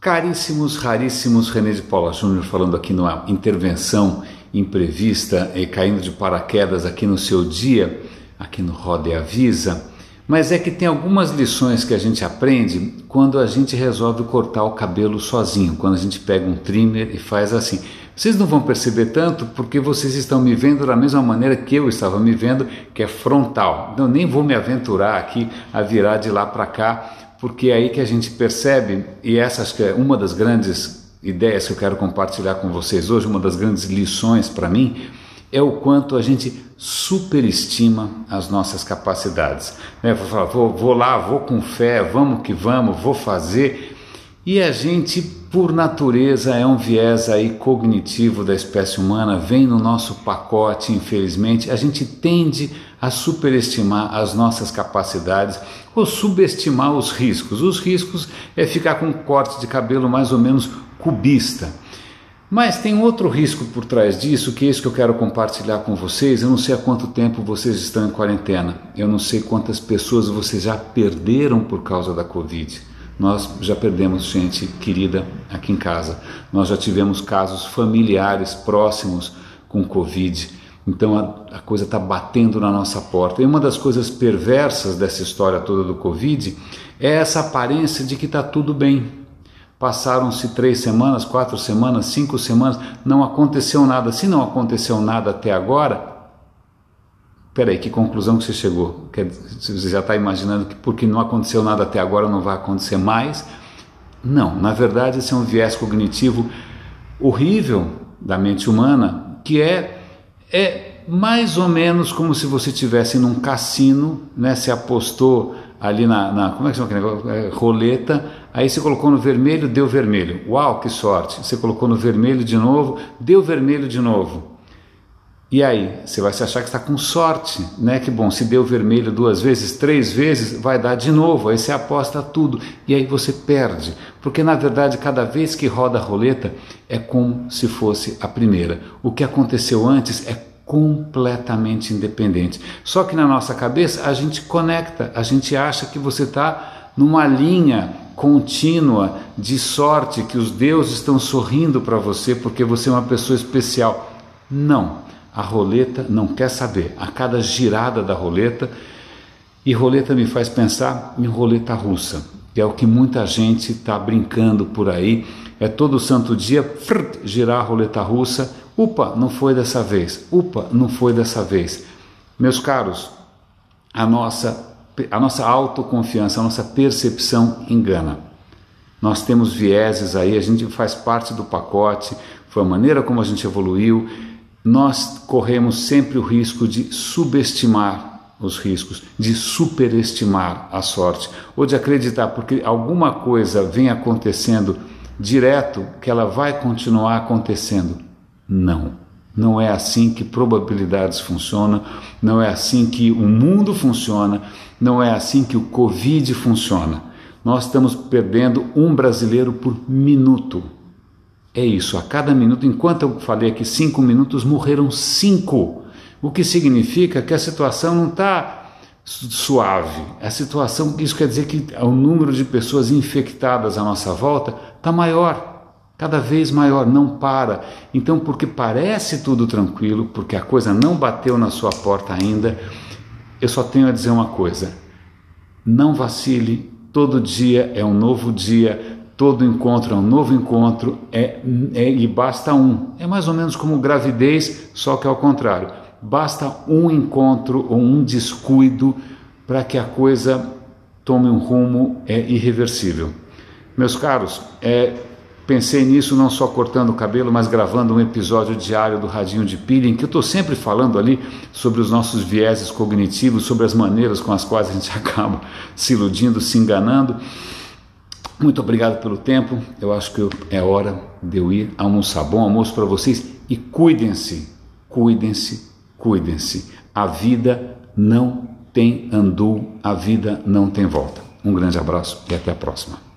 Caríssimos, raríssimos, René de Paula Júnior falando aqui numa intervenção imprevista e caindo de paraquedas aqui no seu dia, aqui no Roda e Avisa, mas é que tem algumas lições que a gente aprende quando a gente resolve cortar o cabelo sozinho, quando a gente pega um trimmer e faz assim. Vocês não vão perceber tanto porque vocês estão me vendo da mesma maneira que eu estava me vendo, que é frontal. Então nem vou me aventurar aqui a virar de lá para cá, porque é aí que a gente percebe, e essa acho que é uma das grandes ideias que eu quero compartilhar com vocês hoje, uma das grandes lições para mim, é o quanto a gente superestima as nossas capacidades. Vou lá, vou com fé, vamos que vamos, vou fazer. E a gente, por natureza, é um viés aí cognitivo da espécie humana, vem no nosso pacote, infelizmente. A gente tende a superestimar as nossas capacidades ou subestimar os riscos. Os riscos é ficar com um corte de cabelo mais ou menos cubista. Mas tem outro risco por trás disso, que é isso que eu quero compartilhar com vocês. Eu não sei há quanto tempo vocês estão em quarentena. Eu não sei quantas pessoas vocês já perderam por causa da Covid. Nós já perdemos gente querida aqui em casa. Nós já tivemos casos familiares próximos com Covid. Então a coisa está batendo na nossa porta. E uma das coisas perversas dessa história toda do Covid é essa aparência de que está tudo bem. Passaram-se 3 semanas, 4 semanas, 5 semanas, não aconteceu nada. Se não aconteceu nada até agora, peraí, que conclusão que você chegou? Você já está imaginando que porque não aconteceu nada até agora não vai acontecer mais? Não, na verdade esse é um viés cognitivo horrível da mente humana, que é mais ou menos como se você estivesse num cassino, né? Você apostou ali como é que chama aquele negócio? Roleta, aí você colocou no vermelho, deu vermelho. Uau, que sorte! Você colocou no vermelho de novo, deu vermelho de novo. E aí, você vai se achar que está com sorte, né? Que bom, se deu vermelho 2 vezes, 3 vezes, vai dar de novo, aí você aposta tudo, e aí você perde, porque na verdade cada vez que roda a roleta é como se fosse a primeira. O que aconteceu antes é completamente independente. Só que na nossa cabeça a gente conecta, a gente acha que você está numa linha contínua de sorte, que os deuses estão sorrindo para você porque você é uma pessoa especial. Não. A roleta não quer saber. A cada girada da roleta, e roleta me faz pensar em roleta russa, que é o que muita gente está brincando por aí, é todo santo dia girar a roleta russa, upa, não foi dessa vez, upa, não foi dessa vez. Meus caros, a nossa autoconfiança, a nossa percepção engana. Nós temos vieses aí, a gente faz parte do pacote, foi a maneira como a gente evoluiu. Nós corremos sempre o risco de subestimar os riscos, de superestimar a sorte, ou de acreditar porque alguma coisa vem acontecendo direto que ela vai continuar acontecendo. Não é assim que probabilidades funcionam, não é assim que o mundo funciona, não é assim que o Covid funciona. Nós estamos perdendo um brasileiro por minuto. É isso, a cada minuto, enquanto eu falei aqui 5 minutos, morreram 5, o que significa que a situação não está suave, isso quer dizer que o número de pessoas infectadas à nossa volta está maior, cada vez maior, não para. Então, porque parece tudo tranquilo, porque a coisa não bateu na sua porta ainda, eu só tenho a dizer uma coisa: não vacile, todo dia é um novo dia. Todo encontro é um novo encontro, e basta um. É mais ou menos como gravidez, só que ao contrário. Basta um encontro ou um descuido para que a coisa tome um rumo irreversível. Meus caros, pensei nisso não só cortando o cabelo, mas gravando um episódio diário do Radinho de Pilha, em que eu estou sempre falando ali sobre os nossos vieses cognitivos, sobre as maneiras com as quais a gente acaba se iludindo, se enganando. Muito obrigado pelo tempo, eu acho que é hora de eu ir almoçar. Bom almoço para vocês e cuidem-se, cuidem-se, cuidem-se. A vida não tem andu, a vida não tem volta. Um grande abraço e até a próxima.